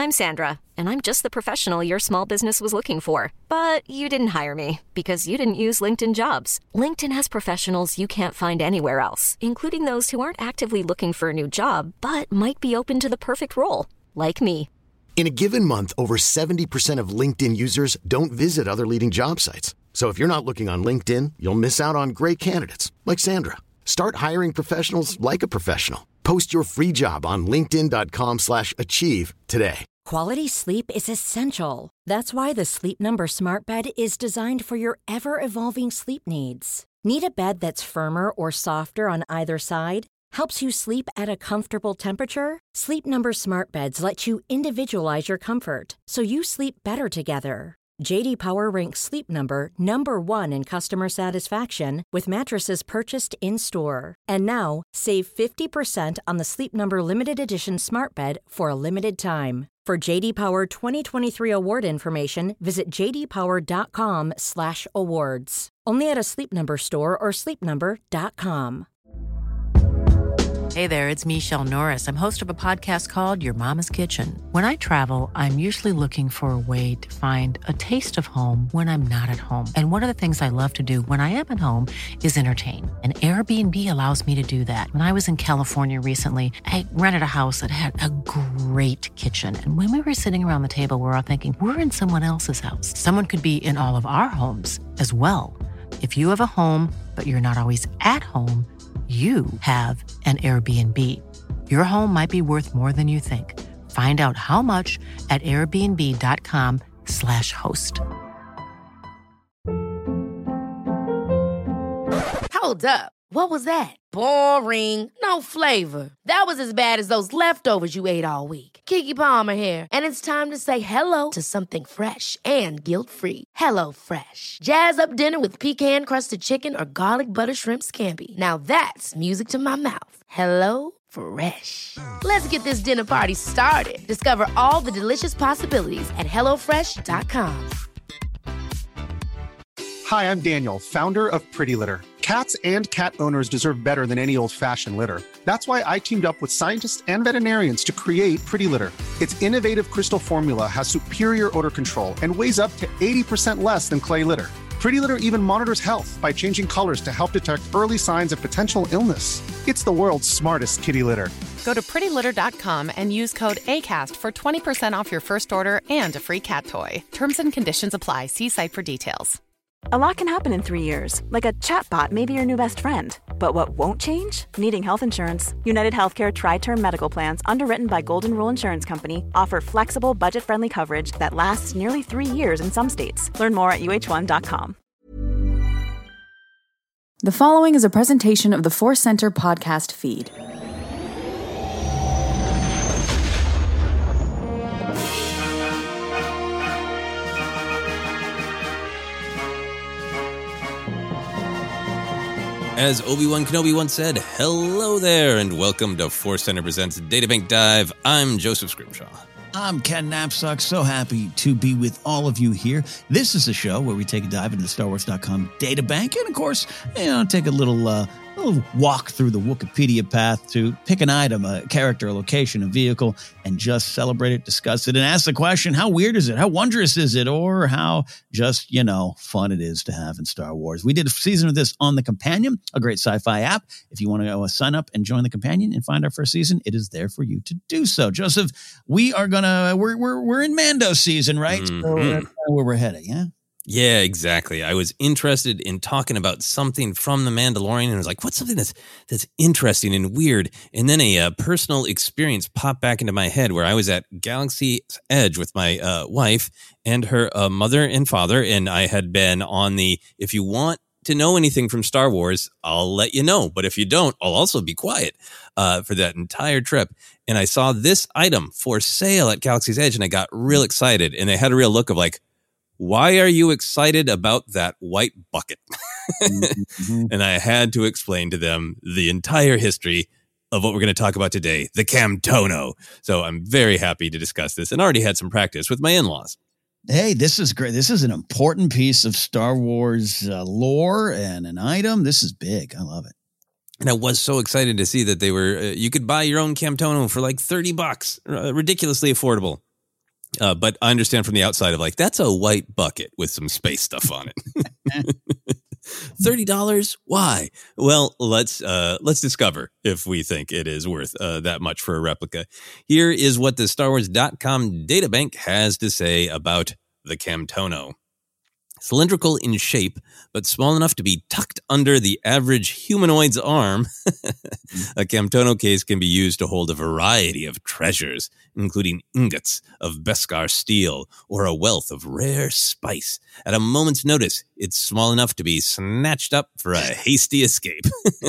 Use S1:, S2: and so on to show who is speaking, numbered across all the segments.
S1: I'm Sandra, and I'm just the professional your small business was looking for. But you didn't hire me because you didn't use LinkedIn Jobs. LinkedIn has professionals you can't find anywhere else, including those who aren't actively looking for a new job, but might be open to the perfect role, like me.
S2: In a given month, over 70% of LinkedIn users don't visit other leading job sites. So if you're not looking on LinkedIn, you'll miss out on great candidates like Sandra. Start hiring professionals like a professional. Post your free job on linkedin.com/achieve today.
S3: Quality sleep is essential. That's why the Sleep Number Smart Bed is designed for your ever-evolving sleep needs. Need a bed that's firmer or softer on either side? Helps you sleep at a comfortable temperature? Sleep Number Smart Beds let you individualize your comfort, so you sleep better together. J.D. Power ranks Sleep Number number 1 in customer satisfaction with mattresses purchased in-store. And now, save 50% on the Sleep Number Limited Edition Smart Bed for a limited time. For J.D. Power 2023 award information, visit jdpower.com/awards. Only at a Sleep Number store or sleepnumber.com.
S4: Hey there, it's Michelle Norris. I'm host of a podcast called Your Mama's Kitchen. When I travel, I'm usually looking for a way to find a taste of home when I'm not at home. And one of the things I love to do when I am at home is entertain. And Airbnb allows me to do that. When I was in California recently, I rented a house that had a great kitchen. And when we were sitting around the table, we're all thinking, we're in someone else's house. Someone could be in all of our homes as well. If you have a home, but you're not always at home, you have an Airbnb. Your home might be worth more than you think. Find out how much at airbnb.com/host.
S5: Hold up. What was that? Boring. No flavor. That was as bad as those leftovers you ate all week. Keke Palmer here. And it's time to say hello to something fresh and guilt-free. Hello Fresh. Jazz up dinner with pecan-crusted chicken or garlic butter shrimp scampi. Now that's music to my mouth. Hello Fresh. Let's get this dinner party started. Discover all the delicious possibilities at hellofresh.com.
S6: Hi, I'm Daniel, founder of Pretty Litter. Cats and cat owners deserve better than any old-fashioned litter. That's why I teamed up with scientists and veterinarians to create Pretty Litter. Its innovative crystal formula has superior odor control and weighs up to 80% less than clay litter. Pretty Litter even monitors health by changing colors to help detect early signs of potential illness. It's the world's smartest kitty litter.
S7: Go to prettylitter.com and use code ACAST for 20% off your first order and a free cat toy. Terms and conditions apply. See site for details.
S8: A lot can happen in 3 years, like a chatbot may be your new best friend. But what won't change? Needing health insurance. United Healthcare Tri-Term Medical Plans, underwritten by Golden Rule Insurance Company, offer flexible, budget-friendly coverage that lasts nearly 3 years in some states. Learn more at uh1.com.
S9: The following is a presentation of the Force Center podcast feed.
S10: As Obi-Wan Kenobi once said, hello there, and welcome to Force Center Presents Databank Dive. I'm Joseph Scrimshaw.
S11: I'm Ken Knapsack, so happy to be with all of you here. This is a show where we take a dive into the StarWars.com databank and, of course, take a little walk through the Wikipedia path to pick an item, a character, a location, a vehicle, and just celebrate it, discuss it, and ask the question, how weird is it? How wondrous is it? Or how just, fun it is to have in Star Wars. We did a season of this on The Companion, a great sci-fi app. If you want to sign up and join The Companion and find our first season, it is there for you to do so. Joseph, we're in Mando season, right?
S10: Mm-hmm.
S11: So that's where we're headed, yeah?
S10: Yeah, exactly. I was interested in talking about something from The Mandalorian, and I was like, what's something that's interesting and weird? And then a personal experience popped back into my head where I was at Galaxy's Edge with my wife and her mother and father, and I had been on the, if you want to know anything from Star Wars, I'll let you know. But if you don't, I'll also be quiet for that entire trip. And I saw this item for sale at Galaxy's Edge, and I got real excited. And they had a real look of like, why are you excited about that white bucket? And I had to explain to them the entire history of what we're going to talk about today, the Camtono. So I'm very happy to discuss this and already had some practice with my in-laws.
S11: Hey, this is great. This is an important piece of Star Wars lore and an item. This is big. I love it.
S10: And I was so excited to see that they were, you could buy your own Camtono for like $30, ridiculously affordable. But I understand from the outside of like, that's a white bucket with some space stuff on it. $30? Why? Well, let's discover if we think it is worth that much for a replica. Here is what the StarWars.com databank has to say about the Camtono. Cylindrical in shape, but small enough to be tucked under the average humanoid's arm, a Camtono case can be used to hold a variety of treasures, including ingots of Beskar steel or a wealth of rare spice. At a moment's notice, it's small enough to be snatched up for a hasty escape.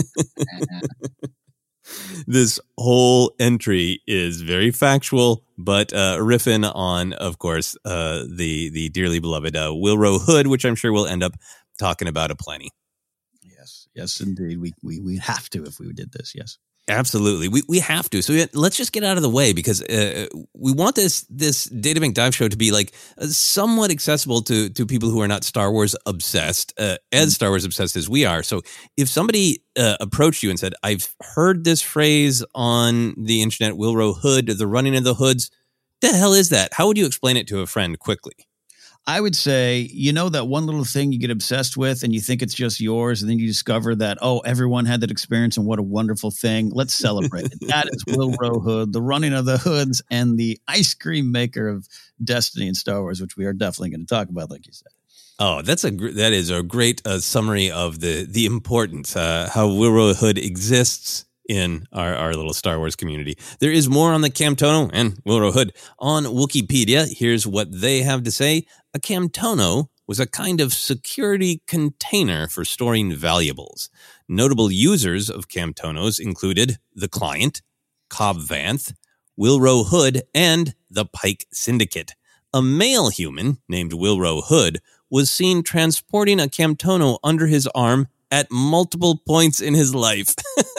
S10: This whole entry is very factual, but riffing on, of course, the dearly beloved Wilro Hood, which I'm sure we'll end up talking about aplenty.
S11: Yes, indeed. We have to if we did this. Yes.
S10: Absolutely. We have to. So let's just get out of the way because we want this Databank Dive show to be like somewhat accessible to people who are not Star Wars obsessed, as Star Wars obsessed as we are. So if somebody approached you and said, I've heard this phrase on the internet, Wilro Hood, the running of the hoods, the hell is that? How would you explain it to a friend quickly?
S11: I would say, that one little thing you get obsessed with and you think it's just yours, and then you discover that, everyone had that experience and what a wonderful thing. Let's celebrate it. That is Wilro Hood, the running of the hoods, and the ice cream maker of Destiny and Star Wars, which we are definitely going to talk about, like you said.
S10: Oh, that is a great summary of the importance, how Wilro Hood exists in our little Star Wars community. There is more on the Camtono and Wilro Hood on Wikipedia. Here's what they have to say. A Camtono was a kind of security container for storing valuables. Notable users of Camtonos included the Client, Cobb Vanth, Wilro Hood, and the Pike Syndicate. A male human named Wilro Hood was seen transporting a Camtono under his arm at multiple points in his life,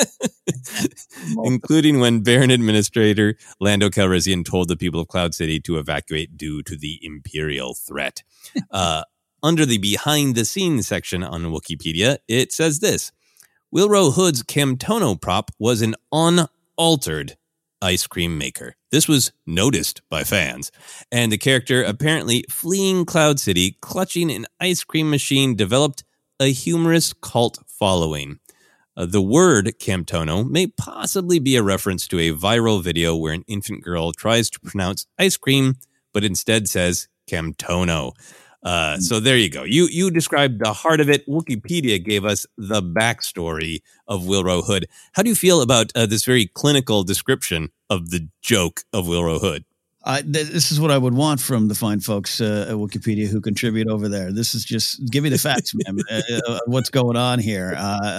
S10: including when Baron Administrator Lando Calrissian told the people of Cloud City to evacuate due to the Imperial threat. Under the behind-the-scenes section on Wikipedia, it says this: Wilro Hood's Camtono prop was an unaltered ice cream maker. This was noticed by fans, and the character apparently fleeing Cloud City, clutching an ice cream machine, developed a humorous cult following. The word Camtono may possibly be a reference to a viral video where an infant girl tries to pronounce ice cream, but instead says Camtono. So there you go. You described the heart of it. Wikipedia gave us the backstory of Wilro Hood. How do you feel about this very clinical description of the joke of Wilro Hood?
S11: This is what I would want from the fine folks at Wikipedia who contribute over there. This is just give me the facts, man. What's going on here?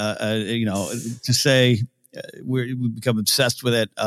S11: To say we become obsessed with it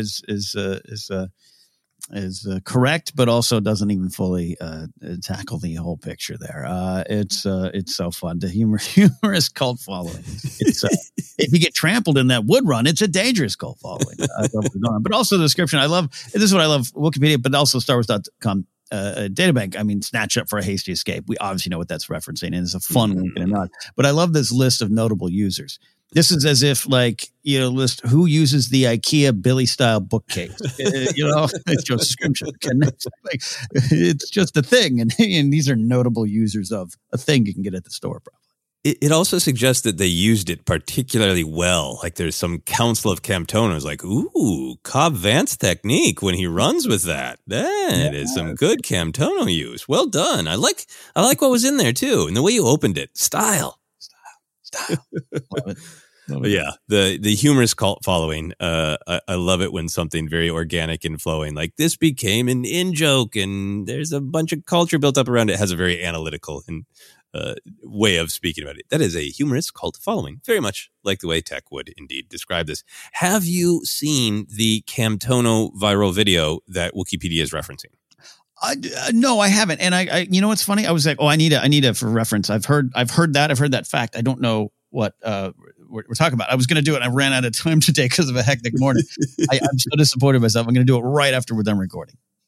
S11: is correct, but also doesn't even fully tackle the whole picture there. It's so fun. The humorous cult following. It's if you get trampled in that wood run, it's a dangerous cult following. But also the description. This is what I love Wikipedia, but also StarWars.com databank. I mean, snatch up for a hasty escape. We obviously know what that's referencing, and it's a fun wink and a nod. But I love this list of notable users. This is as if, list who uses the IKEA Billy style bookcase. It's just description. It's just a thing, and these are notable users of a thing you can get at the store. Probably.
S10: It also suggests that they used it particularly well. Like there's some council of Camtonos like, ooh, Cobb Vanth's technique when he runs with that. That is some good Camtono use. Well done. I like what was in there too, and the way you opened it. Style. Love it. Yeah, the humorous cult following. I love it when something very organic and flowing, like this became an in-joke, and there's a bunch of culture built up around it. It has a very analytical and way of speaking about it. That is a humorous cult following, very much like the way Tech would indeed describe this. Have you seen the Camtono viral video that Wikipedia is referencing?
S11: No, I haven't. And I you know what's funny? I was like, I need a for reference. I've heard that fact. I don't know what we're talking about. I was going to do it, and I ran out of time today because of a hectic morning. I'm so disappointed in myself. I'm going to do it right after we're done recording.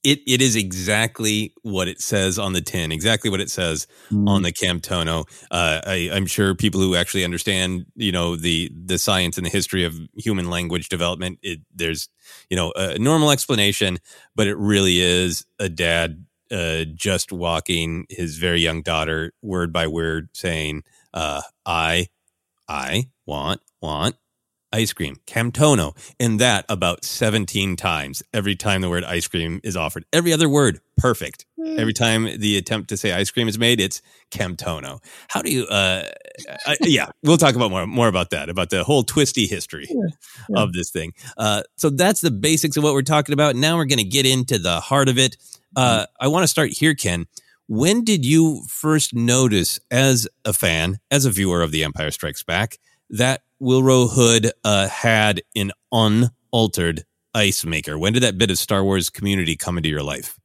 S10: It is exactly what it says on the tin, exactly what it says on the Camtono. I'm sure people who actually understand, the science and the history of human language development, there's, a normal explanation, but it really is a dad just walking his very young daughter word by word saying, I want ice cream, Camtono, and that about 17 times every time the word ice cream is offered. Every other word, perfect. Every time the attempt to say ice cream is made, it's Camtono. How do you, we'll talk about more about that, about the whole twisty history of this thing. So that's the basics of what we're talking about. Now we're going to get into the heart of it. I want to start here, Ken. When did you first notice as a fan, as a viewer of The Empire Strikes Back, that Willrow Hood had an unaltered ice maker? When did that bit of Star Wars community come into your life?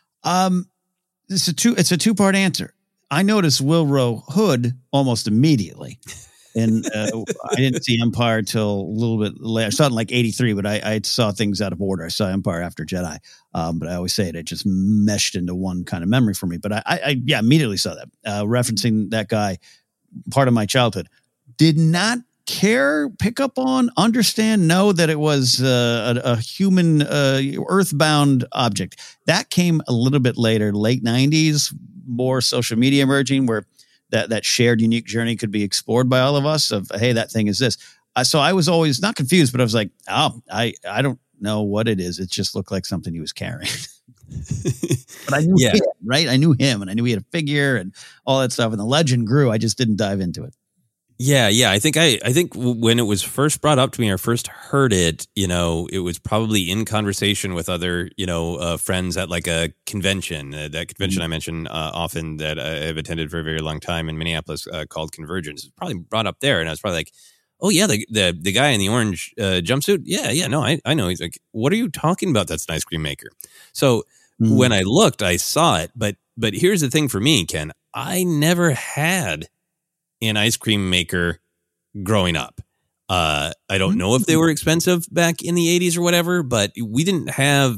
S11: It's a two-part answer. I noticed Willrow Hood almost immediately. And I didn't see Empire till a little bit later. I saw it in like 83, but I saw things out of order. I saw Empire after Jedi. But I always say it just meshed into one kind of memory for me. But I immediately saw that. Referencing that guy, part of my childhood. Did not care, pick up on, understand, know that it was a human earthbound object. That came a little bit later, late 90s, more social media emerging, where that shared unique journey could be explored by all of us of, hey, that thing is this. So I was always not confused, but I was like, I don't know what it is. It just looked like something he was carrying. But I knew him, right? I knew him, and I knew he had a figure and all that stuff. And the legend grew. I just didn't dive into it.
S10: Yeah. I think when it was first brought up to me or first heard it, it was probably in conversation with other, friends at like a convention. That convention I mention often that I've attended for a very long time in Minneapolis called Convergence. It's probably brought up there, and I was probably like, oh yeah, the guy in the orange jumpsuit. Yeah, no, I know. He's like, what are you talking about? That's an ice cream maker. So when I looked, I saw it. But here's the thing for me, Ken. I never had an ice cream maker growing up. I don't know if they were expensive back in the 80s or whatever, but we didn't have a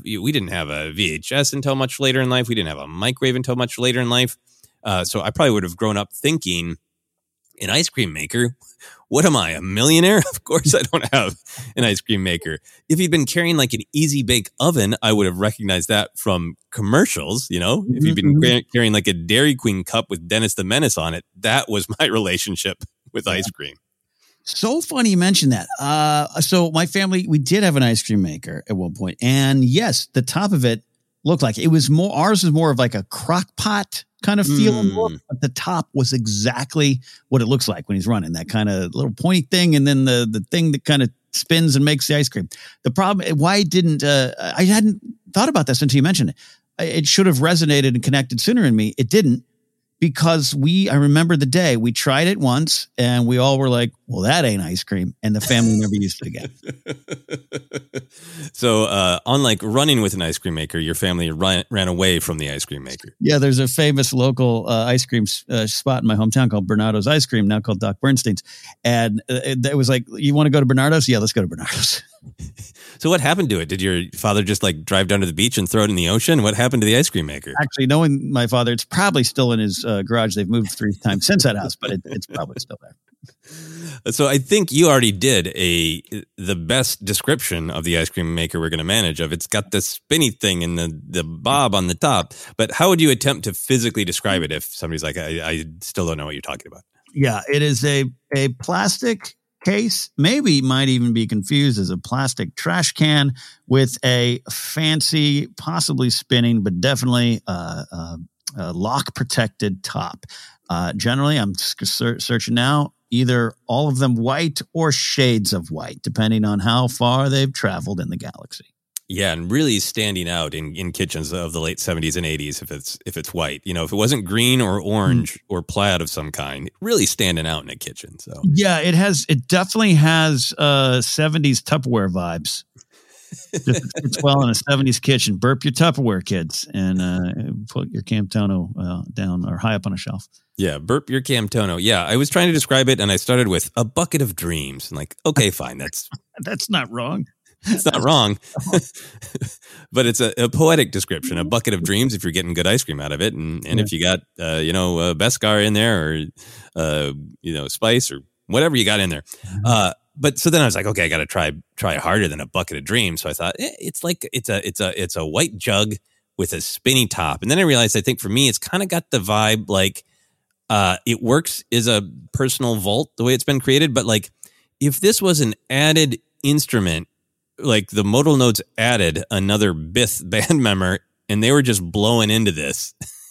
S10: VHS until much later in life. We didn't have a microwave until much later in life. So I probably would have grown up thinking, an ice cream maker? What am I, a millionaire? Of course I don't have an ice cream maker. If he'd been carrying like an Easy Bake Oven, I would have recognized that from commercials, If he'd been carrying like a Dairy Queen cup with Dennis the Menace on it, that was my relationship with ice cream.
S11: So funny you mentioned that. So my family, we did have an ice cream maker at one point. And yes, the top of it looked like it was more, ours was more of like a crock pot kind of feeling, but the top was exactly what it looks like when he's running, that kind of little pointy thing, and then the thing that kind of spins and makes the ice cream. The problem, why didn't I hadn't thought about this until you mentioned it. It should have resonated and connected sooner in me. It didn't, because I remember the day we tried it once and we all were like, well, that ain't ice cream. And the family never used it again.
S10: So unlike running with an ice cream maker, your family ran away from the ice cream maker.
S11: Yeah, there's a famous local ice cream spot in my hometown called Bernardo's Ice Cream, now called Doc Bernstein's. And it was like, you want to go to Bernardo's? Yeah, let's go to Bernardo's.
S10: So what happened to it? Did your father just like drive down to the beach and throw it in the ocean? What happened to the ice cream maker?
S11: Actually, knowing my father, it's probably still in his garage. They've moved 3 times since that house, but it's probably still there.
S10: So I think you already did the best description of the ice cream maker we're going to manage of. It's got the spinny thing and the bob on the top. But how would you attempt to physically describe it if somebody's like, I still don't know what you're talking about?
S11: Yeah, it is a plastic case, maybe might even be confused as a plastic trash can with a fancy, possibly spinning, but definitely lock protected top. Generally, I'm searching now, either all of them white or shades of white, depending on how far they've traveled in the galaxy.
S10: Yeah, and really standing out in kitchens of the late 70s and 80s if it's white. If it wasn't green or orange or plaid of some kind, really standing out in a kitchen. So
S11: yeah, it definitely has 70s Tupperware vibes. It's well in a 70s kitchen. Burp your Tupperware, kids, and put your Camtono down or high up on a shelf.
S10: Yeah, burp your Camtono. Yeah, I was trying to describe it, and I started with a bucket of dreams. And like, okay, fine, that's
S11: not wrong.
S10: It's not wrong. But it's a poetic description, a bucket of dreams if you're getting good ice cream out of it. And if you got, Beskar in there or, spice or whatever you got in there. But so then I was like, okay, I got to try harder than a bucket of dreams. So I thought it's like it's a white jug with a spinny top. And then I realized, I think for me, it's kind of got the vibe like it works as a personal vault the way it's been created. But like if this was an added instrument, like the Modal Notes added another Bith band member and they were just blowing into this,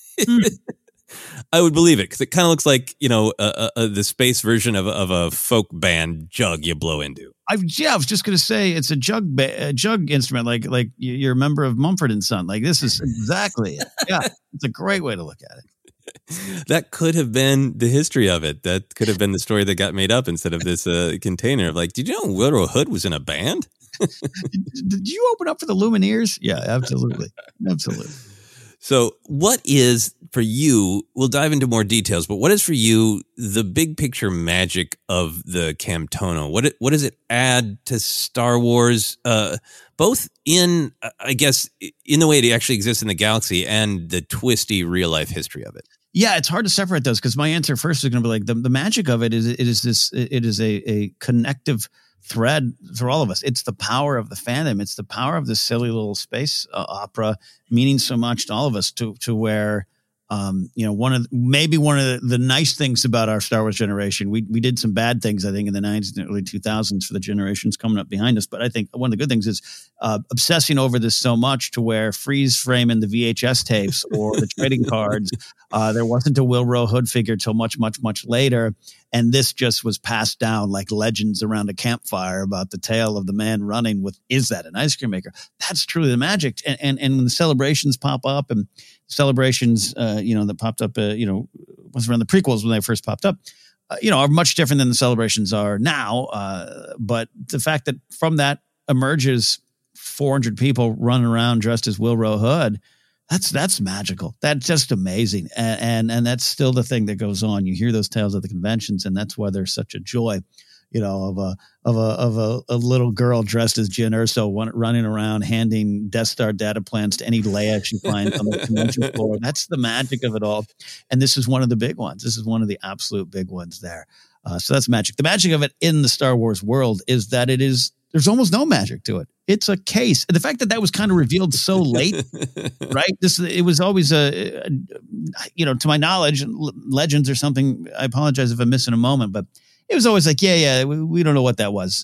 S10: I would believe it because it kind of looks like, the space version of a folk band jug you blow into.
S11: I was just going to say it's a jug instrument, like you're a member of Mumford & Son. Like this is exactly it. Yeah, it's a great way to look at it.
S10: That could have been the history of it. That could have been the story that got made up instead of this container of like, did you know Wilbur Hood was in a band?
S11: Did you open up for the Lumineers? Yeah, absolutely. Absolutely.
S10: So what is for you, we'll dive into more details, but what is for you the big picture magic of the Camtono? What does it add to Star Wars, both in, I guess, in the way it actually exists in the galaxy and the twisty real life history of it?
S11: Yeah, it's hard to separate those because my answer first is going to be like the magic of it is a connective thread for all of us. It's the power of the fandom. It's the power of this silly little space opera meaning so much to all of us to where, one of the nice things about our Star Wars generation, we did some bad things, I think, in the 90s and early 2000s for the generations coming up behind us. But I think one of the good things is obsessing over this so much to where freeze framing the VHS tapes or the trading cards. There wasn't a Wilbur Hood figure till much, much, much later. And this just was passed down like legends around a campfire about the tale of the man running with, is that an ice cream maker? That's truly the magic. And when the celebrations pop up and celebrations, that popped up, was around the prequels when they first popped up, are much different than the celebrations are now. But the fact that from that emerges 400 people running around dressed as Wilbur Hood, that's magical. That's just amazing. And that's still the thing that goes on. You hear those tales at the conventions, and that's why there's such a joy, of a little girl dressed as Jyn Erso running around handing Death Star data plans to any Leia she finds on the convention floor. That's the magic of it all. And this is one of the big ones. This is one of the absolute big ones there. So that's magic. The magic of it in the Star Wars world is that there's almost no magic to it. It's a case. And the fact that was kind of revealed so late, right? It was always to my knowledge, legends or something. I apologize if I'm missing a moment, but it was always like, we don't know what that was.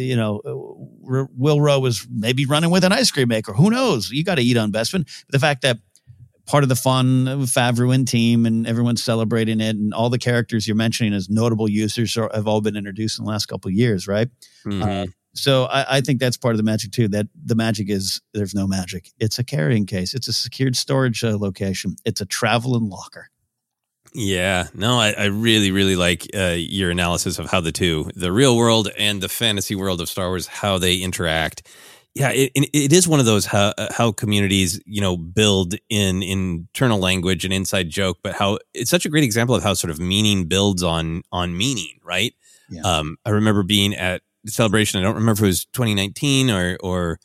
S11: Wilbur was maybe running with an ice cream maker. Who knows? You got to eat on Bespin. But the fact that part of the fun of Favreau and team and everyone's celebrating it, and all the characters you're mentioning as notable users have all been introduced in the last couple of years, right? Mm-hmm. So I think that's part of the magic too, that the magic is there's no magic. It's a carrying case. It's a secured storage location. It's a traveling locker.
S10: Yeah, no, I really, really like your analysis of how the real world and the fantasy world of Star Wars, how they interact. Yeah, it is one of those how communities, build in internal language and inside joke, but how it's such a great example of how sort of meaning builds on meaning, right? Yeah. I remember being at the celebration. I don't remember if it was 2019 or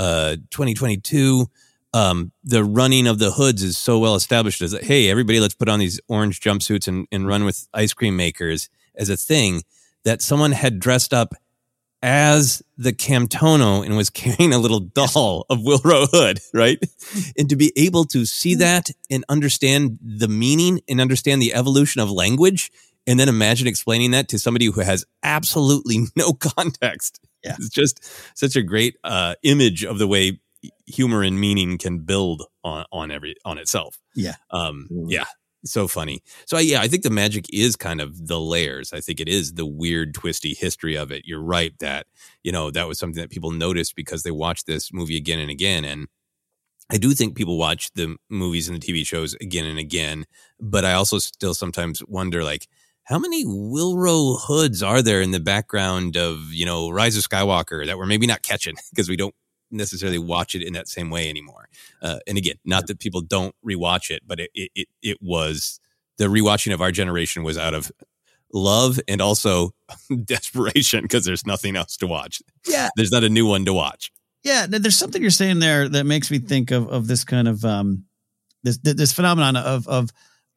S10: 2022. The running of the hoods is so well established as that, hey, everybody, let's put on these orange jumpsuits and run with ice cream makers as a thing, that someone had dressed up as the Camtono and was carrying a little doll of Wilbur Hood, right? And to be able to see that and understand the meaning and understand the evolution of language, and then imagine explaining that to somebody who has absolutely no context. Yeah. It's just such a great image of the way humor and meaning can build on itself.
S11: Yeah.
S10: Yeah. So funny. So I think the magic is kind of the layers. I think it is the weird, twisty history of it. You're right that, that was something that people noticed because they watched this movie again and again. And I do think people watch the movies and the TV shows again and again, but I also still sometimes wonder, like, how many Wilbur Hoods are there in the background of, Rise of Skywalker that we're maybe not catching because we don't necessarily watch it in that same way anymore. And again, not that people don't rewatch it, but it was the rewatching of our generation was out of love and also desperation because there's nothing else to watch.
S11: Yeah.
S10: There's not a new one to watch.
S11: Yeah, there's something you're saying there that makes me think of this kind of this phenomenon of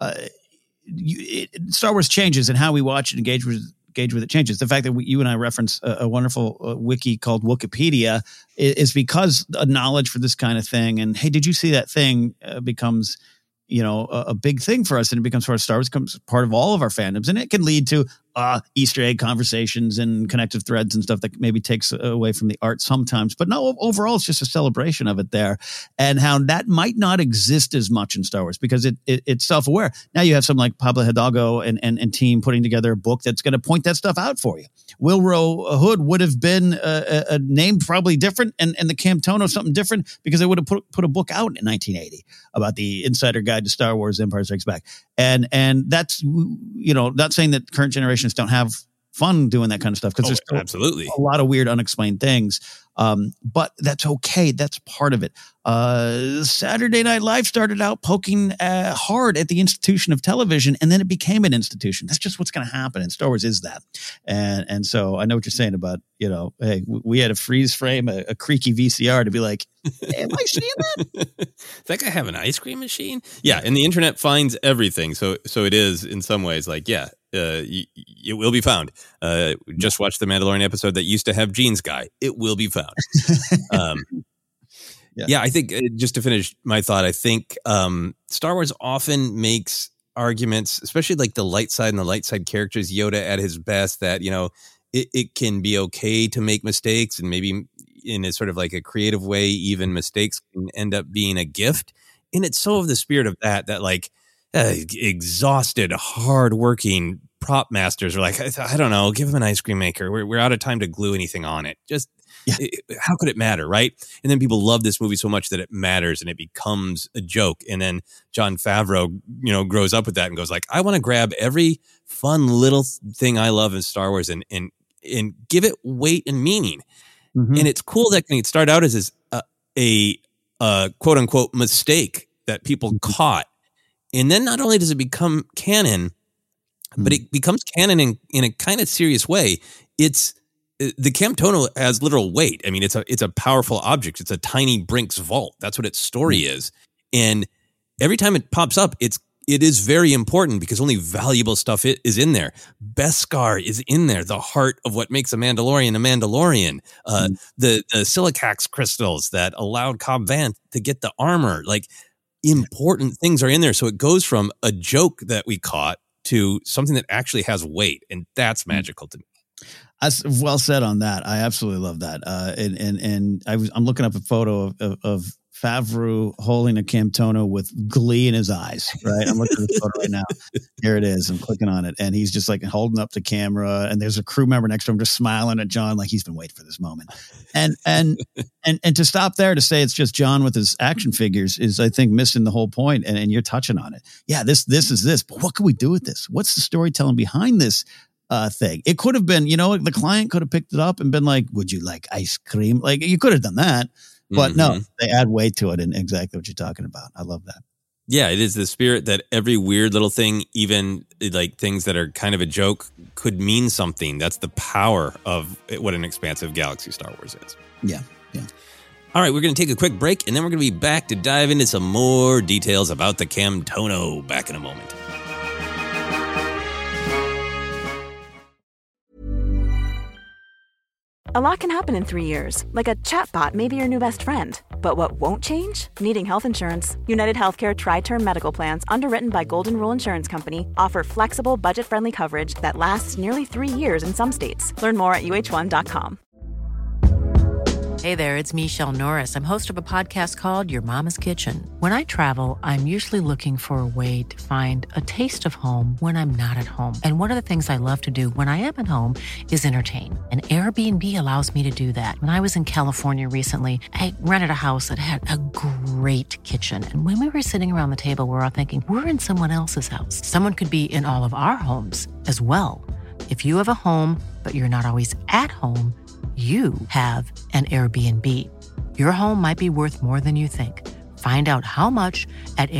S11: Star Wars changes and how we watch and engage with it changes. The fact that you and I reference a wonderful wiki called Wikipedia is because a knowledge for this kind of thing. And hey, did you see that thing becomes a big thing for us, and it becomes part of Star Wars, becomes part of all of our fandoms, and it can lead to Easter egg conversations and connective threads and stuff that maybe takes away from the art sometimes. But no, overall, it's just a celebration of it there, and how that might not exist as much in Star Wars because it's self-aware. Now you have something like Pablo Hidalgo and team putting together a book that's going to point that stuff out for you. Willrow Hood would have been named probably different, and the Camtono something different because they would have put a book out in 1980 about the Insider Guide to Star Wars: Empire Strikes Back, and that's not saying that current generations don't have fun doing that kind of stuff because there's
S10: absolutely
S11: a lot of weird unexplained things, but that's okay. That's part of it. Saturday Night Live started out poking hard at the institution of television, and then it became an institution. That's just what's going to happen, and Star Wars is that. And so I know what you're saying about, hey, we had a freeze frame, a creaky VCR to be like, hey, am I seeing that?
S10: Does that guy have an ice cream machine? Yeah, and the internet finds everything. So it is in some ways like, yeah, it will be found. Just watch the Mandalorian episode that used to have Gene's guy. It will be found. Yeah, I think just to finish my thought, I think Star Wars often makes arguments, especially like the light side and the light side characters, Yoda at his best, that, it can be okay to make mistakes, and maybe in a sort of like a creative way, even mistakes can end up being a gift. And it's so of the spirit of that like exhausted, hardworking prop masters are like, I don't know, give him an ice cream maker. We're out of time to glue anything on it. Just how could it matter, right? And then people love this movie so much that it matters and it becomes a joke. And then Jon Favreau, grows up with that and goes like, I want to grab every fun little thing I love in Star Wars and give it weight and meaning. Mm-hmm. And it's cool that can start out as a quote unquote mistake that people caught. And then not only does it become canon, but it becomes canon in a kind of serious way. It's the Camtono has literal weight. I mean, it's a powerful object. It's a tiny Brinks vault. That's what its story is. And every time it pops up, it is very important because only valuable stuff is in there. Beskar is in there, the heart of what makes a Mandalorian a Mandalorian. The silicax crystals that allowed Cobb Vanth to get the armor, like important things are in there. So it goes from a joke that we caught to something that actually has weight, and that's magical to me.
S11: That's well said on that. I absolutely love that. And I'm looking up a photo of Favreau holding a Camtono with glee in his eyes, right? I'm looking at the photo right now. Here it is. I'm clicking on it. And he's just like holding up the camera. And there's a crew member next to him just smiling at John like he's been waiting for this moment. And to stop there to say it's just John with his action figures is, I think, missing the whole point. And you're touching on it. Yeah, this is this. But what can we do with this? What's the storytelling behind this thing? It could have been, the client could have picked it up and been like, would you like ice cream? Like, you could have done that. But no, they add weight to it, and exactly what you're talking about. I love that.
S10: Yeah, it is the spirit that every weird little thing, even like things that are kind of a joke, could mean something. That's the power of what an expansive galaxy Star Wars is.
S11: Yeah.
S10: All right, we're going to take a quick break, and then we're going to be back to dive into some more details about the Camtono. Back in a moment.
S8: A lot can happen in 3 years, like a chatbot may be your new best friend. But what won't change? Needing health insurance. United Healthcare Tri-Term Medical Plans, underwritten by Golden Rule Insurance Company, offer flexible, budget-friendly coverage that lasts nearly 3 years in some states. Learn more at uh1.com.
S4: Hey there, it's Michelle Norris. I'm host of a podcast called Your Mama's Kitchen. When I travel, I'm usually looking for a way to find a taste of home when I'm not at home. And one of the things I love to do when I am at home is entertain. And Airbnb allows me to do that. When I was in California recently, I rented a house that had a great kitchen. And when we were sitting around the table, we were all thinking, we're in someone else's house. Someone could be in all of our homes as well. If you have a home, but you're not always at home, you have an Airbnb. Your home might be worth more than you think. Find out how much at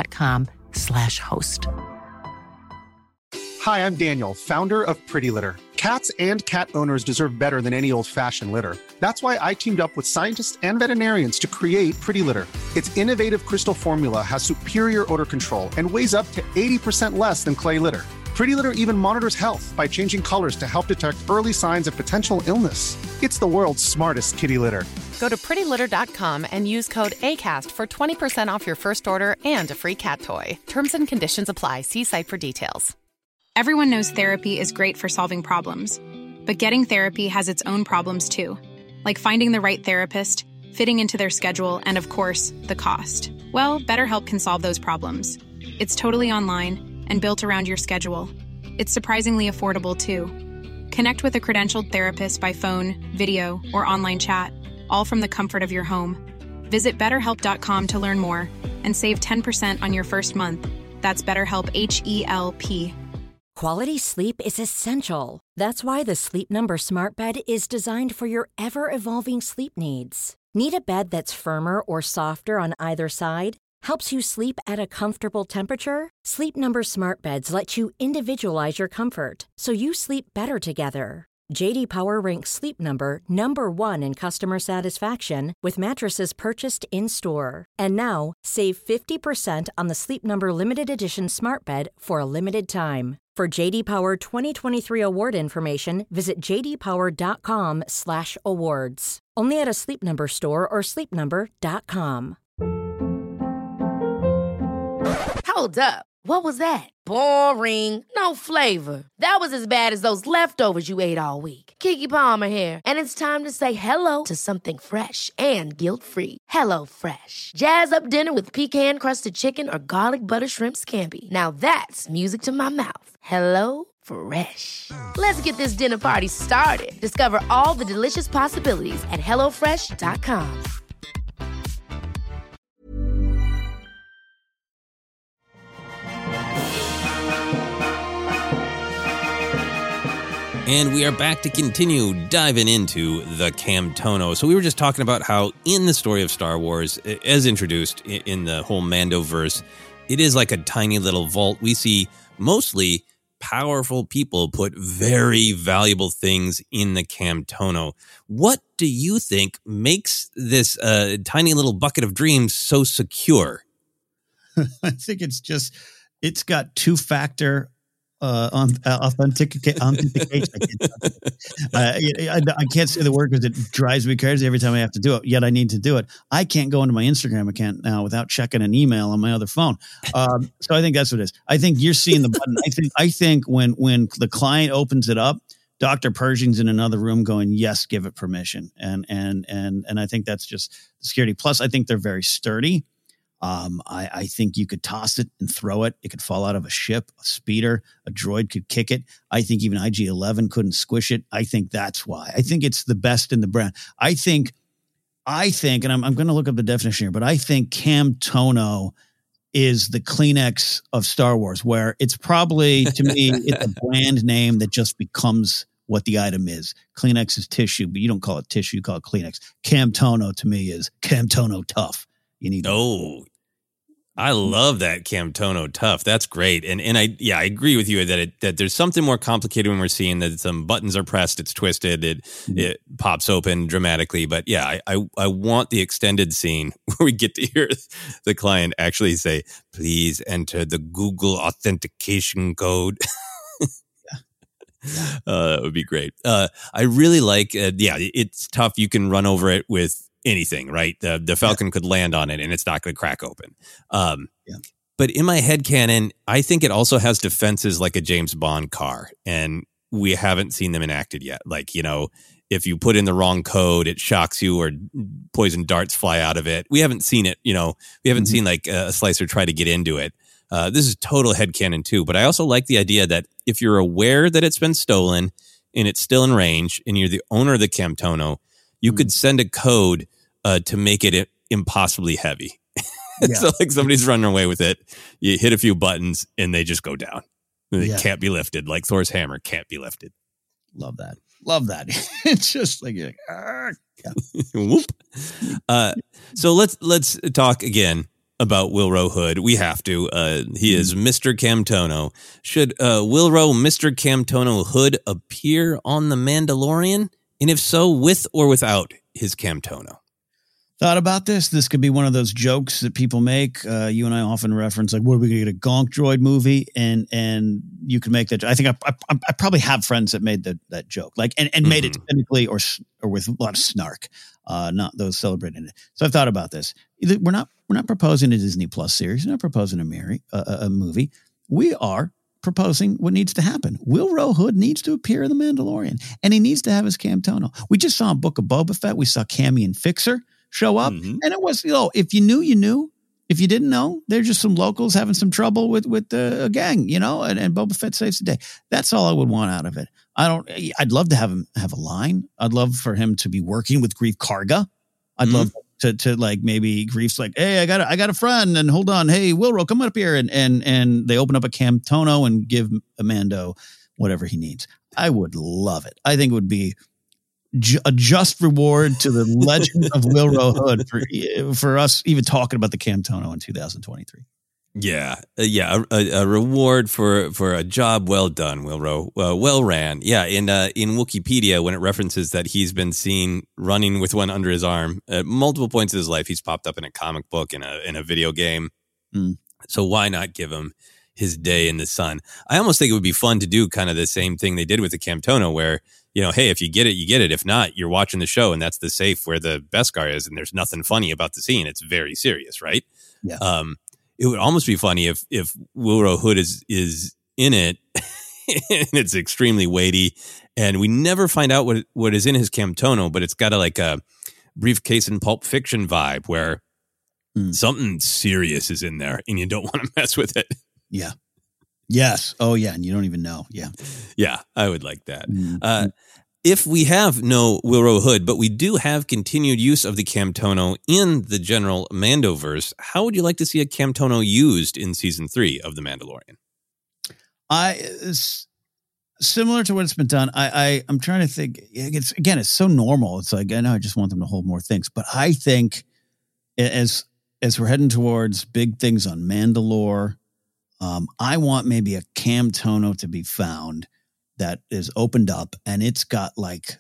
S4: airbnb.com/host.
S6: Hi, I'm Daniel, founder of Pretty Litter. Cats and cat owners deserve better than any old-fashioned litter. That's why I teamed up with scientists and veterinarians to create Pretty Litter. Its innovative crystal formula has superior odor control and weighs up to 80% less than clay litter. Pretty Litter even monitors health by changing colors to help detect early signs of potential illness. It's the world's smartest kitty litter.
S7: Go to prettylitter.com and use code ACAST for 20% off your first order and a free cat toy. Terms and conditions apply. See site for details.
S12: Everyone knows therapy is great for solving problems, but getting therapy has its own problems too, like finding the right therapist, fitting into their schedule, and of course, the cost. Well, BetterHelp can solve those problems. It's totally online and built around your schedule. It's surprisingly affordable too. Connect with a credentialed therapist by phone, video, or online chat, all from the comfort of your home. Visit BetterHelp.com to learn more and save 10% on your first month. That's BetterHelp, H-E-L-P.
S3: Quality sleep is essential. That's why the Sleep Number Smart Bed is designed for your ever-evolving sleep needs. Need a bed that's firmer or softer on either side? Helps you sleep at a comfortable temperature? Sleep Number Smart Beds let you individualize your comfort, so you sleep better together. J.D. Power ranks Sleep Number number 1 in customer satisfaction with mattresses purchased in-store. And now, save 50% on the Sleep Number Limited Edition Smart Bed for a limited time. For J.D. Power 2023 award information, visit jdpower.com/awards. Only at a Sleep Number store or sleepnumber.com.
S5: Hold up. What was that? Boring. No flavor. That was as bad as those leftovers you ate all week. Keke Palmer here, and it's time to say hello to something fresh and guilt-free. Hello Fresh. Jazz up dinner with pecan-crusted chicken or garlic butter shrimp scampi. Now that's music to my mouth. Hello Fresh. Let's get this dinner party started. Discover all the delicious possibilities at HelloFresh.com.
S10: And we are back to continue diving into the Camtono. So we were just talking about how in the story of Star Wars, as introduced in the whole Mandoverse, it is like a tiny little vault. We see mostly powerful people put very valuable things in the Camtono. What do you think makes this tiny little bucket of dreams so secure?
S11: I think it's got two-factor authentication. I can't say the word because it drives me crazy every time I have to do it. Yet I need to do it. I can't go into my Instagram account now without checking an email on my other phone. So I think that's what it is. I think you're seeing the button. I think when the client opens it up, Dr. Pershing's in another room going, yes, give it permission. And I think that's just security. Plus, I think they're very sturdy. I think you could toss it and throw it. It could fall out of a ship, a speeder, a droid could kick it. I think even IG-11 couldn't squish it. I think that's why. I think it's the best in the brand. I think, and I'm going to look up the definition here, but I think Camtono is the Kleenex of Star Wars, where it's probably, to me, it's a brand name that just becomes what the item is. Kleenex is tissue, but you don't call it tissue, you call it Kleenex. Camtono to me is Camtono Tough. You need
S10: I love that Camtono Tough. That's great. And I agree with you that there's something more complicated when we're seeing that some buttons are pressed, it's twisted, it pops open dramatically. But yeah, I want the extended scene where we get to hear the client actually say, please enter the Google authentication code. That would be great. I really like, it's tough. You can run over it with anything, right? The Falcon could land on it and it's not going to crack open. But in my headcanon, I think it also has defenses like a James Bond car, and we haven't seen them enacted yet. Like, if you put in the wrong code, it shocks you or poison darts fly out of it. We haven't seen it, we haven't seen like a slicer try to get into it. This is total headcanon too, but I also like the idea that if you're aware that it's been stolen and it's still in range and you're the owner of the Camtono, you could send a code to make it impossibly heavy. So like somebody's running away with it, you hit a few buttons and they just go down. They can't be lifted. Like Thor's hammer can't be lifted.
S11: Love that. It's just like,
S10: Whoop. So let's talk again. about Willrow Hood. We have to. He is Mr. Camtono. Should Willrow Mr. Camtono Hood appear on The Mandalorian? And if so, with or without his Camtono?
S11: Thought about this. This could be one of those jokes that people make. You and I often reference, like, what are we going to get, a Gonk Droid movie? And you can make that. I think I probably have friends that made that joke, like, and made it cynically or with a lot of snark, not those celebrating it. So I've thought about this. We're not proposing a Disney Plus series. We're not proposing a movie. We are proposing what needs to happen. Willrow Hood needs to appear in The Mandalorian, and he needs to have his Camtono. We just saw in Book of Boba Fett. We saw Cammy and Fixer show up, and it was, if you knew, you knew. If you didn't know, they're just some locals having some trouble with a gang, and Boba Fett saves the day. That's all I would want out of it. I'd love to have him have a line. I'd love for him to be working with Greef Karga. I'd love to like, maybe Grief's like, hey, I got a friend, and hold on, hey, Willrow, come up here, and they open up a Camtono and give Amando whatever he needs. I would love it. I think it would be a just reward to the legend of Willrow Hood for us even talking about the Camtono in 2023.
S10: Yeah, a reward for a job well done, Willrow. Well ran. Yeah, in Wikipedia, when it references that he's been seen running with one under his arm at multiple points in his life, he's popped up in a comic book, in a video game. So why not give him his day in the sun? I almost think it would be fun to do kind of the same thing they did with the Camtono, where, hey, if you get it, you get it. If not, you're watching the show, and that's the safe where the Beskar is, and there's nothing funny about the scene. It's very serious, right?
S11: Yeah.
S10: It would almost be funny if Willrow Hood is in it, and it's extremely weighty, and we never find out what is in his Camtono, but it's got a Briefcase and Pulp Fiction vibe where something serious is in there, and you don't want to mess with it.
S11: Yeah. Yes. Oh, yeah. And you don't even know. Yeah.
S10: Yeah, I would like that. If we have no Willrow Hood, but we do have continued use of the Camtono in the general Mandoverse, how would you like to see a Camtono used in season 3 of The Mandalorian?
S11: Similar to what it's been done. I'm trying to think. It's so normal. It's like, I know I just want them to hold more things, but I think as we're heading towards big things on Mandalore, I want maybe a Camtono to be found that is opened up, and it's got like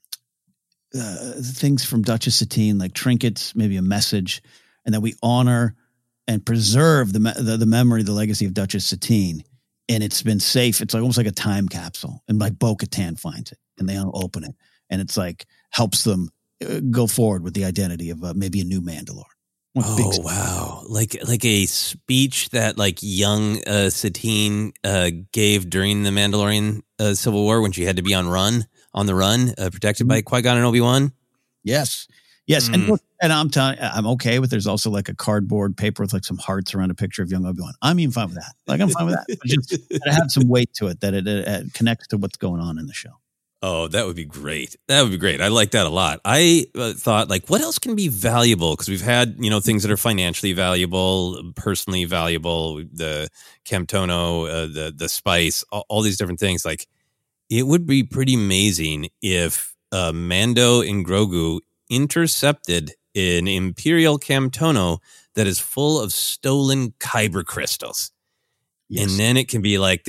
S11: things from Duchess Satine, like trinkets, maybe a message, and that we honor and preserve the memory, the legacy of Duchess Satine. And it's been safe. It's like almost like a time capsule, and like Bo-Katan finds it, and they open it, and it's like helps them go forward with the identity of maybe a new Mandalore.
S10: Oh, wow. Like a speech that like young Satine gave during the Mandalorian Civil War when she had to be on the run, protected by Qui-Gon and Obi-Wan.
S11: Yes. And I'm telling you, I'm okay with, there's also like a cardboard paper with like some hearts around a picture of young Obi-Wan. I'm even fine with that. Like, I'm fine with that. But just to have some weight to it, that it connects to what's going on in the show.
S10: Oh, that would be great. I like that a lot. I thought, like, what else can be valuable? Because we've had, things that are financially valuable, personally valuable, the Camtono, the spice, all these different things. Like, it would be pretty amazing if Mando and Grogu intercepted an Imperial Camtono that is full of stolen Kyber crystals. Yes. And then it can be like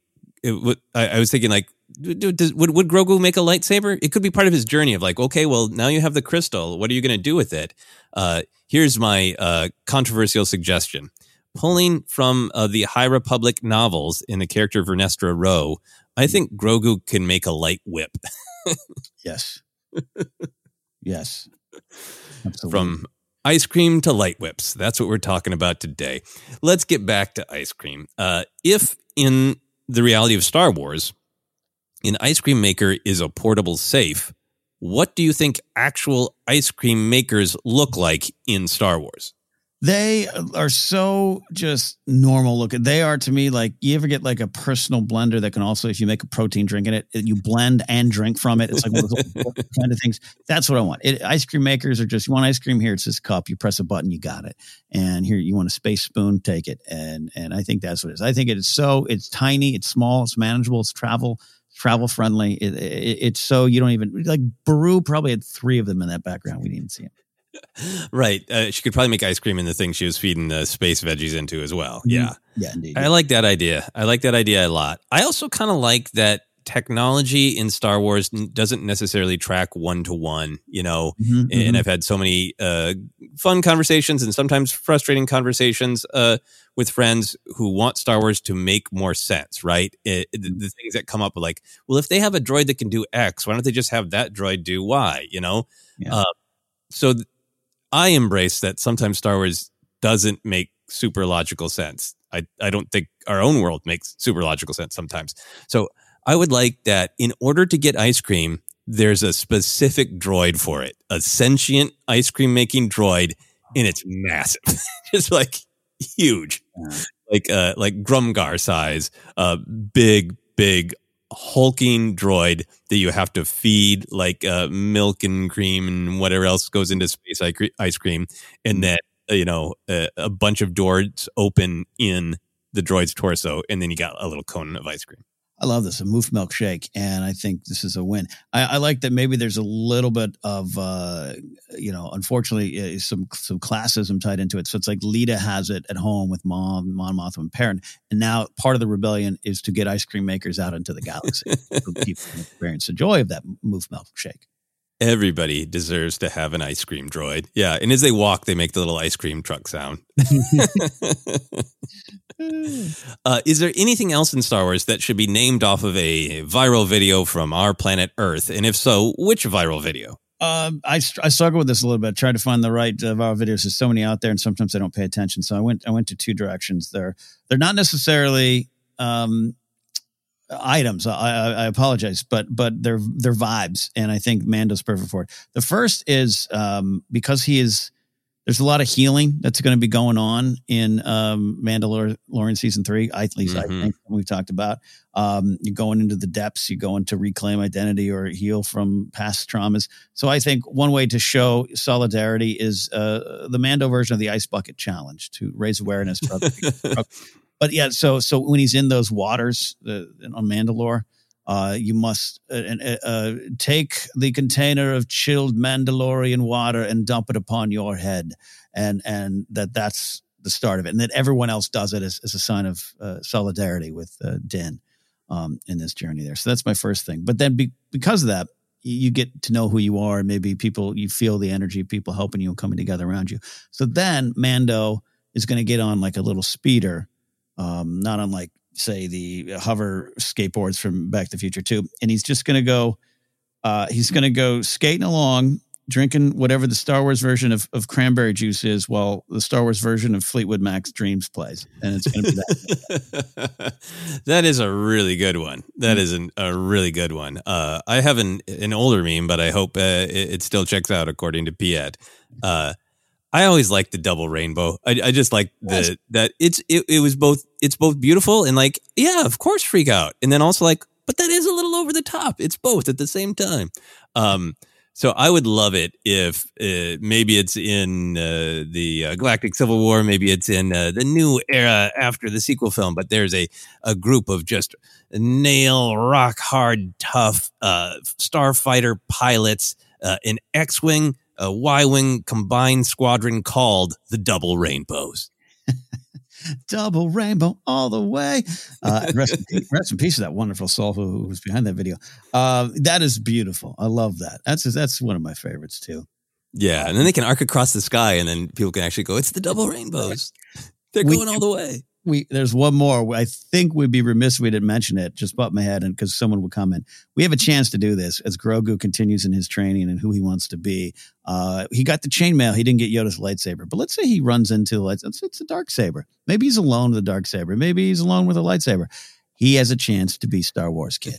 S10: I was thinking, like, would Grogu make a lightsaber? It could be part of his journey of like, okay, well, now you have the crystal. What are you going to do with it? Here's my controversial suggestion. Pulling from the High Republic novels in the character of Vernestra Rowe, I think Grogu can make a light whip.
S11: Yes. Yes. Absolutely.
S10: From ice cream to light whips. That's what we're talking about today. Let's get back to ice cream. If in the reality of Star Wars, an ice cream maker is a portable safe, what do you think actual ice cream makers look like in Star Wars?
S11: They are so just normal looking. They are, to me, like, you ever get like a personal blender that can also, if you make a protein drink in it, you blend and drink from it. It's like one of those kind of things. That's what I want. Ice cream makers are just, you want ice cream? Here, it's this cup. You press a button, you got it. And here, you want a space spoon, take it. And I think that's what it is. I think it's tiny, it's small, it's manageable, it's travel friendly. It's so you don't even, like, Baru probably had 3 of them in that background. We didn't even see them.
S10: Right. She could probably make ice cream in the thing she was feeding the space veggies into as well. Yeah.
S11: Yeah, indeed.
S10: I like that idea. I like that idea a lot. I also kind of like that technology in Star Wars doesn't necessarily track one-to-one, and I've had so many fun conversations and sometimes frustrating conversations with friends who want Star Wars to make more sense, right? The things that come up are like, well, if they have a droid that can do X, why don't they just have that droid do Y, Yeah. I embrace that sometimes Star Wars doesn't make super logical sense. I don't think our own world makes super logical sense sometimes. So I would like that in order to get ice cream, there's a specific droid for it, a sentient ice cream making droid, and it's massive, just like huge, like Grumgar size, big hulking droid that you have to feed like milk and cream and whatever else goes into space ice cream, and then a bunch of doors open in the droid's torso, and then you got a little cone of ice cream.
S11: I love this, a Moof milkshake, and I think this is a win. I like that maybe there's a little bit of, unfortunately, some classism tied into it. So it's like Lita has it at home with Mon Mothma and Perrin, and now part of the rebellion is to get ice cream makers out into the galaxy so people can experience the joy of that Moof milkshake.
S10: Everybody deserves to have an ice cream droid. Yeah, and as they walk, they make the little ice cream truck sound. Is there anything else in Star Wars that should be named off of a viral video from our planet Earth? And if so, which viral video?
S11: I struggle with this a little bit. Trying to find the right viral videos. There's so many out there, and sometimes I don't pay attention. So I went to two directions. They're not necessarily items. I apologize, but they're vibes, and I think Mando's perfect for it. The first is because there's a lot of healing that's going to be going on in Mandalorian season 3. At least I think we've talked about. You're going into the depths. You're going to reclaim identity or heal from past traumas. So I think one way to show solidarity is the Mando version of the Ice Bucket Challenge to raise awareness for other people. But yeah, so when he's in those waters on Mandalore, you must take the container of chilled Mandalorian water and dump it upon your head, and that's the start of it, and that everyone else does it as a sign of solidarity with Din in this journey there. So that's my first thing. But then because of that, you get to know who you are, and maybe you feel the energy of people helping you and coming together around you. So then Mando is going to get on like a little speeder. Not unlike, say, the hover skateboards from Back to the Future 2. And he's just going to go, skating along, drinking whatever the Star Wars version of cranberry juice is while the Star Wars version of Fleetwood Mac's Dreams plays. And it's going to be that.
S10: That is a really good one. That is a really good one. I have an older meme, but I hope it still checks out according to Piet. I always liked the double rainbow. I just like that it's both beautiful and like, yeah, of course, freak out. And then also like, but that is a little over the top. It's both at the same time. So I would love it if maybe it's in the Galactic Civil War, maybe it's in the new era after the sequel film, but there's a group of just nail rock hard, tough starfighter pilots, an X-Wing, a Y-Wing combined squadron called the Double Rainbows.
S11: Double rainbow all the way. Rest in peace to that wonderful soul who was behind that video. That is beautiful. I love that. That's one of my favorites too.
S10: Yeah, and then they can arc across the sky, and then people can actually go, it's the Double Rainbows. They're going all the way.
S11: There's one more. I think we'd be remiss if we didn't mention it. Just popped my head, and because someone would come in. We have a chance to do this as Grogu continues in his training and who he wants to be. He got the chainmail. He didn't get Yoda's lightsaber. But let's say he runs into the lightsaber. It's a dark saber. Maybe he's alone with a dark saber. Maybe he's alone with a lightsaber. He has a chance to be Star Wars Kid.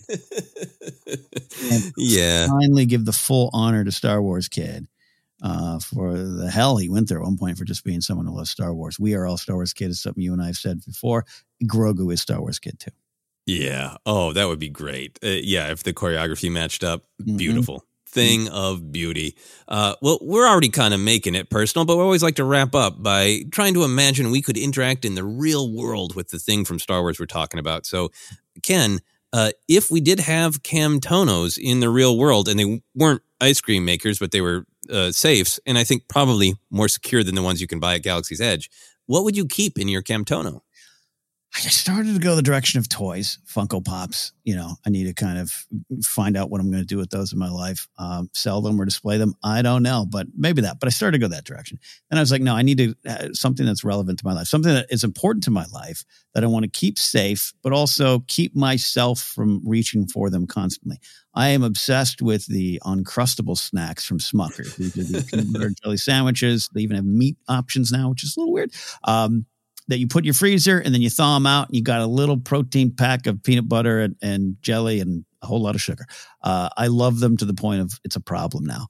S11: And finally give the full honor to Star Wars Kid. For the hell he went through at one point for just being someone who loves Star Wars. We are all Star Wars kids. It's something you and I have said before. Grogu is Star Wars Kid too.
S10: Yeah. Oh, that would be great. If the choreography matched up, beautiful. Thing of beauty. Well, we're already kind of making it personal, but we always like to wrap up by trying to imagine we could interact in the real world with the thing from Star Wars we're talking about. So, Ken, if we did have Camtonos in the real world and they weren't ice cream makers, but they were safes, and I think probably more secure than the ones you can buy at Galaxy's Edge. What would you keep in your Camtono?
S11: I just started to go the direction of toys, Funko Pops. I need to kind of find out what I'm going to do with those in my life. Sell them or display them. I don't know, but maybe that. But I started to go that direction. And I was like, no, I need to something that's relevant to my life, something that is important to my life that I want to keep safe, but also keep myself from reaching for them constantly. I am obsessed with the Uncrustable snacks from Smucker's. These are the peanut butter jelly sandwiches. They even have meat options now, which is a little weird. That you put in your freezer and then you thaw them out and you got a little protein pack of peanut butter and jelly and a whole lot of sugar. I love them to the point of it's a problem now.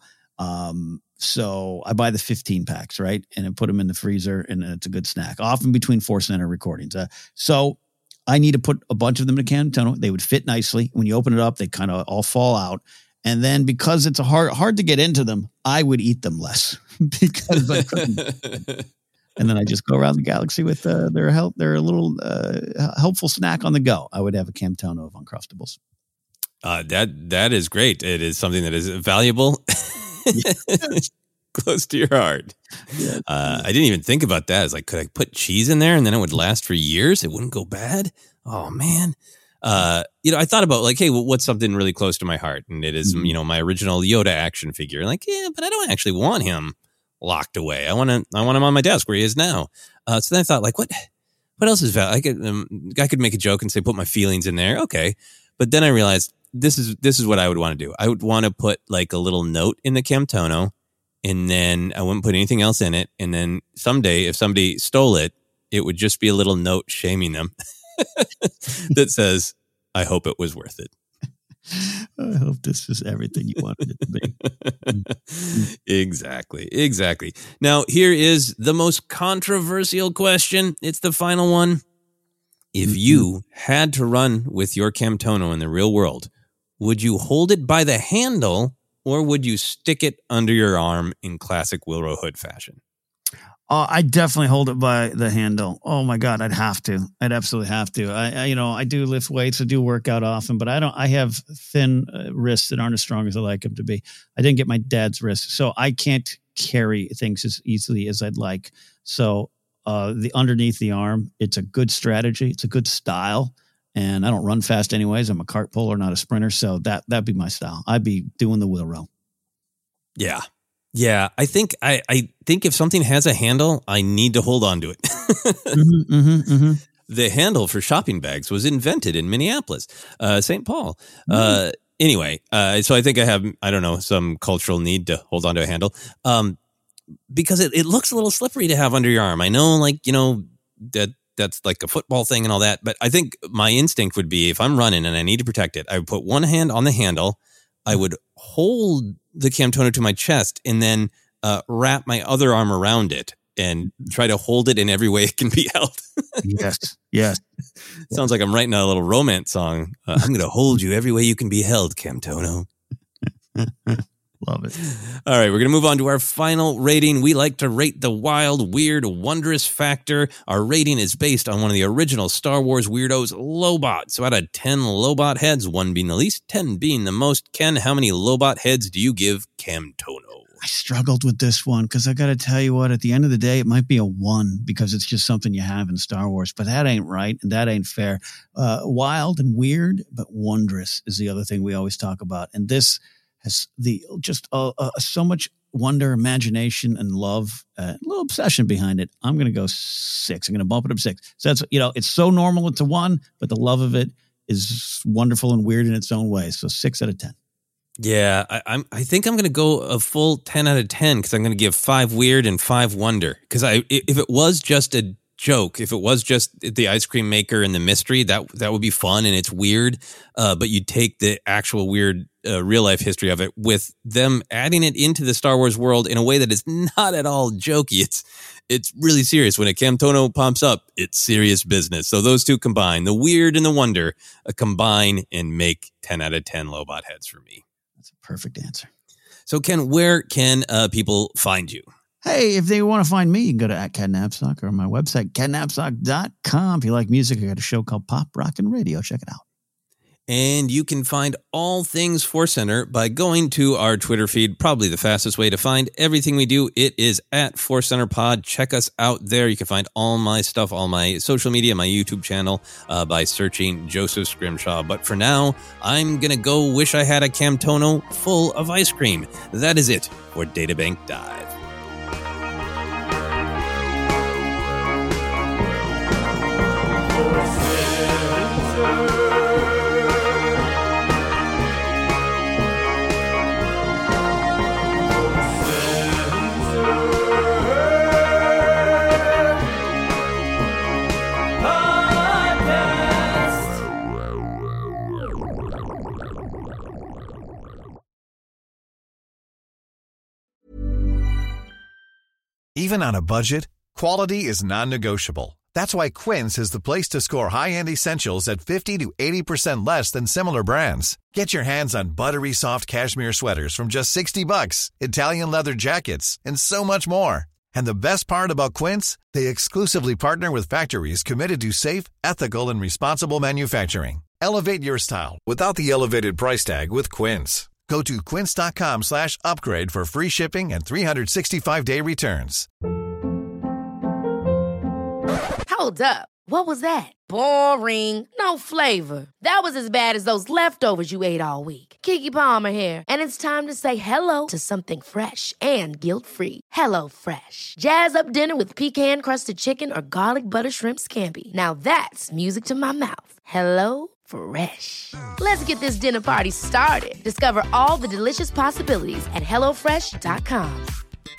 S11: So I buy the 15 packs, right? And I put them in the freezer and it's a good snack, often between Force Center recordings. So I need to put a bunch of them in a Camtono. They would fit nicely. When you open it up, they kind of all fall out. And then because it's hard to get into them, I would eat them less because I couldn't. And then I just go around the galaxy with their little helpful snack on the go. I would have a Camtono of Uncrustables.
S10: That is great. It is something that is valuable, close to your heart. Yeah. I didn't even think about that. It's like, could I put cheese in there and then it would last for years? It wouldn't go bad. Oh man. I thought about like, hey, what's something really close to my heart? And it is, my original Yoda action figure. Like, yeah, but I don't actually want him locked away. I want him on my desk where he is now. So then I thought, like, what else is valid? I could make a joke and say, put my feelings in there. Okay. But then I realized this is what I would want to do. I would want to put like a little note in the Camtono, and then I wouldn't put anything else in it. And then someday, if somebody stole it, it would just be a little note shaming them that says, I hope it was worth it.
S11: I hope this is everything you wanted it to
S10: be. Exactly. Now, here is the most controversial question. It's the final one. If you had to run with your Camtono in the real world, would you hold it by the handle or would you stick it under your arm in classic Willrow Hood fashion?
S11: I definitely hold it by the handle. Oh my God, I'd have to. I'd absolutely have to. I do lift weights. I do work out often, but I have thin wrists that aren't as strong as I like them to be. I didn't get my dad's wrists, so I can't carry things as easily as I'd like. So the underneath the arm, it's a good strategy. It's a good style. And I don't run fast anyways. I'm a cart puller, not a sprinter. So that'd be my style. I'd be doing the Willrow.
S10: Yeah. Yeah, I think if something has a handle, I need to hold on to it. The handle for shopping bags was invented in Minneapolis, St. Paul. Anyway, so I think I have, some cultural need to hold on to a handle because it looks a little slippery to have under your arm. I know, that's like a football thing and all that, but I think my instinct would be if I'm running and I need to protect it, I would put one hand on the handle. I would hold the Camtono to my chest and then wrap my other arm around it and try to hold it in every way it can be held.
S11: Yes.
S10: Sounds like I'm writing a little romance song. I'm going to hold you every way you can be held, Camtono.
S11: Love it.
S10: All right, we're going to move on to our final rating. We like to rate the wild, weird, wondrous factor. Our rating is based on one of the original Star Wars weirdos, Lobot. So out of 10 Lobot heads, 1 being the least, 10 being the most. Ken, how many Lobot heads do you give Camtono?
S11: I struggled with this one because I got to tell you what, at the end of the day, it might be a 1 because it's just something you have in Star Wars, but that ain't right and that ain't fair. Wild and weird, but wondrous is the other thing we always talk about. And this has so much wonder, imagination, and love, a little obsession behind it. I'm going to go 6. I'm going to bump it up 6. So that's, it's so normal it's a 1, but the love of it is wonderful and weird in its own way. So 6 out of 10.
S10: Yeah, I think I'm going to go a full 10 out of 10 because I'm going to give 5 weird and 5 wonder. Because if it was just a joke, if it was just the ice cream maker and the mystery, that would be fun and it's weird. But you take the actual weird real life history of it with them adding it into the Star Wars world in a way that is not at all jokey. It's really serious. When a Camtono pops up, it's serious business. So those two combine, the weird and the wonder, combine and make 10 out of 10 Lobot heads for me.
S11: That's a perfect answer.
S10: So Ken, where can people find you?
S11: Hey, if they want to find me, you can go to @CatNapsock or my website, catnapsock.com. If you like music, I got a show called Pop Rockin' Radio. Check it out.
S10: And you can find all things Force Center by going to our Twitter feed, probably the fastest way to find everything we do. It is at Force Center Pod. Check us out there. You can find all my stuff, all my social media, my YouTube channel, by searching Joseph Scrimshaw. But for now, I'm going to go wish I had a Camtono full of ice cream. That is it for Databank Dive.
S13: Even on a budget, quality is non-negotiable. That's why Quince is the place to score high-end essentials at 50 to 80% less than similar brands. Get your hands on buttery soft cashmere sweaters from just $60, Italian leather jackets, and so much more. And the best part about Quince, they exclusively partner with factories committed to safe, ethical, and responsible manufacturing. Elevate your style without the elevated price tag with Quince. Go to quince.com/upgrade for free shipping and 365-day returns.
S5: Hold up. What was that? Boring. No flavor. That was as bad as those leftovers you ate all week. Keke Palmer here, and it's time to say hello to something fresh and guilt-free. HelloFresh. Jazz up dinner with pecan-crusted chicken or garlic butter shrimp scampi. Now that's music to my mouth. HelloFresh. Let's get this dinner party started. Discover all the delicious possibilities at HelloFresh.com.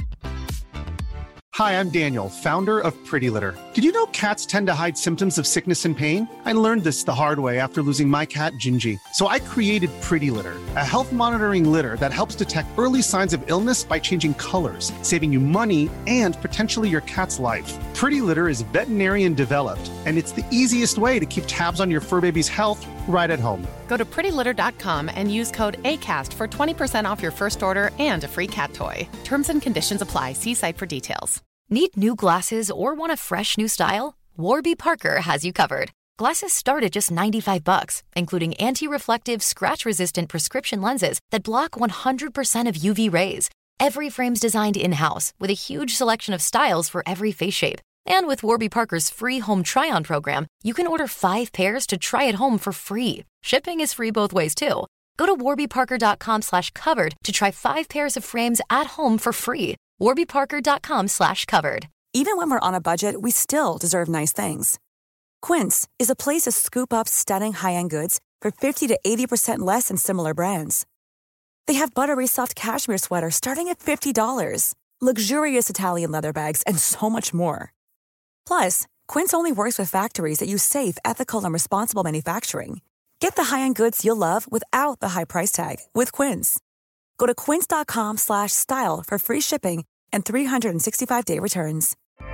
S6: Hi, I'm Daniel, founder of Pretty Litter. Did you know cats tend to hide symptoms of sickness and pain? I learned this the hard way after losing my cat, Gingy. So I created Pretty Litter, a health monitoring litter that helps detect early signs of illness by changing colors, saving you money and potentially your cat's life. Pretty Litter is veterinarian developed, and it's the easiest way to keep tabs on your fur baby's health right at home.
S7: Go to prettylitter.com and use code ACAST for 20% off your first order and a free cat toy. Terms and conditions apply. See site for details.
S1: Need new glasses or want a fresh new style? Warby Parker has you covered. Glasses start at just $95, including anti-reflective, scratch-resistant prescription lenses that block 100% of UV rays. Every frame's designed in-house with a huge selection of styles for every face shape. And with Warby Parker's free home try-on program, you can order 5 pairs to try at home for free. Shipping is free both ways, too. Go to warbyparker.com/covered to try 5 pairs of frames at home for free. warbyparker.com/covered.
S8: Even when we're on a budget, we still deserve nice things. Quince is a place to scoop up stunning high-end goods for 50 to 80% less than similar brands. They have buttery soft cashmere sweaters starting at $50, luxurious Italian leather bags, and so much more. Plus, Quince only works with factories that use safe, ethical, and responsible manufacturing. Get the high-end goods you'll love without the high price tag with Quince. Go to quince.com/style for free shipping and 365-day returns.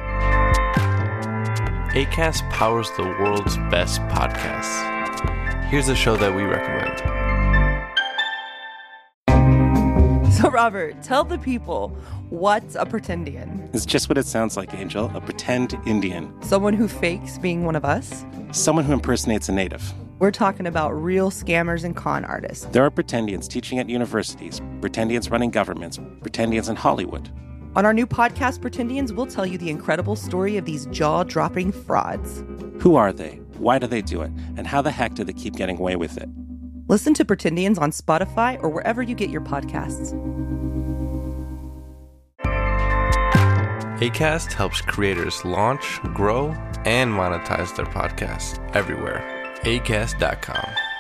S14: Acast powers the world's best podcasts. Here's a show that we recommend.
S15: So, Robert, tell the people, what's a pretendian?
S16: It's just what it sounds like, Angel. A pretend Indian.
S15: Someone who fakes being one of us?
S16: Someone who impersonates a native.
S15: We're talking about real scammers and con artists.
S16: There are pretendians teaching at universities, pretendians running governments, pretendians in Hollywood.
S15: On our new podcast, Pretendians, we'll tell you the incredible story of these jaw-dropping frauds.
S16: Who are they? Why do they do it? And how the heck do they keep getting away with it?
S15: Listen to Pretendians on Spotify or wherever you get your podcasts.
S14: Acast helps creators launch, grow, and monetize their podcasts everywhere. Acast.com.